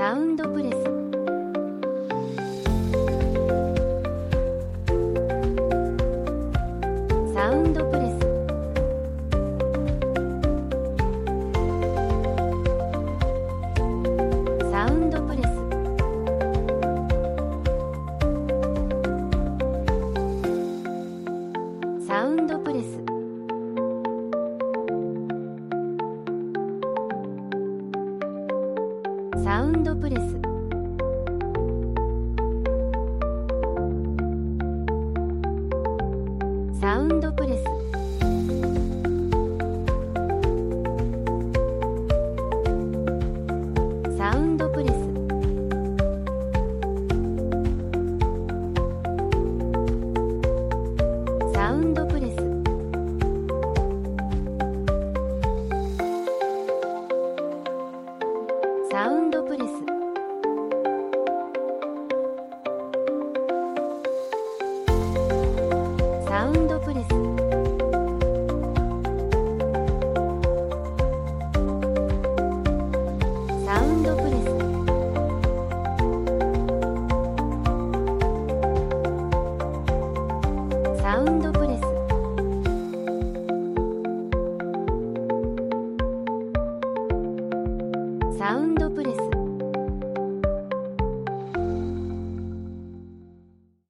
サウンドプレス、サウンドプレス、サウンドプレス、サウンドプレス、サウンドプレス、サウンドプレス、サウンドプレス、サウンドプレス、サウンドプレス、サウンドプレス、サウンドプレス、サウンドプレス、サウンド